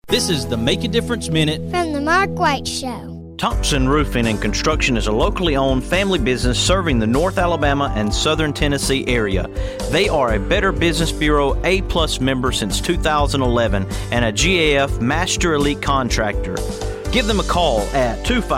This is the Make a Difference Minute from the Mark White Show. Thompson Roofing and Construction is a locally owned family business serving the North Alabama and Southern Tennessee area. They are a Better Business Bureau A+ member since 2011 and a GAF Master Elite Contractor. Give them a call at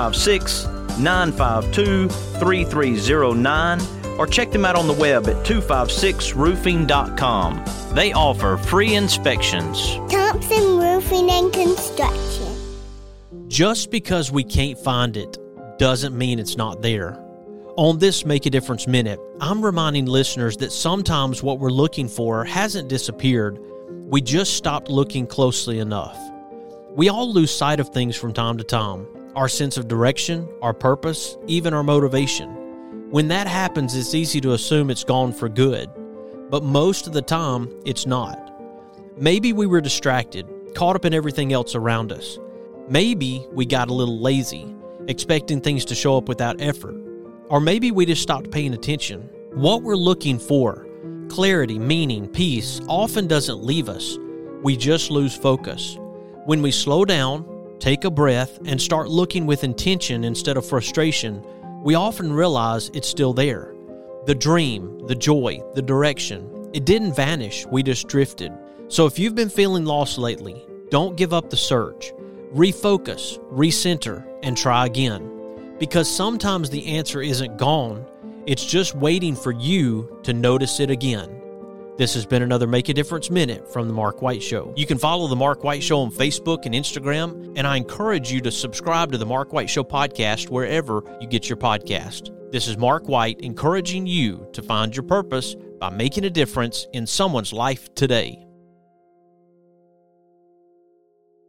256-952-3309 or check them out on the web at 256roofing.com. They offer free inspections. Thompson Roofing and Construction. Just because we can't find it doesn't mean it's not there. On this Make a Difference Minute, I'm reminding listeners that sometimes what we're looking for hasn't disappeared. We just stopped looking closely enough. We all lose sight of things from time to time. Our sense of direction, our purpose, even our motivation. When that happens, it's easy to assume it's gone for good. But most of the time, it's not. Maybe we were distracted, caught up in everything else around us. Maybe we got a little lazy, expecting things to show up without effort. Or maybe we just stopped paying attention. What we're looking for, clarity, meaning, peace, often doesn't leave us. We just lose focus. When we slow down, take a breath, and start looking with intention instead of frustration, we often realize it's still there. The dream, the joy, the direction, it didn't vanish, we just drifted. So if you've been feeling lost lately, don't give up the search. Refocus, recenter, and try again. Because sometimes the answer isn't gone, it's just waiting for you to notice it again. This has been another Make a Difference Minute from The Mark White Show. You can follow The Mark White Show on Facebook and Instagram, and I encourage you to subscribe to The Mark White Show podcast wherever you get your podcast. This is Mark White encouraging you to find your purpose by making a difference in someone's life today.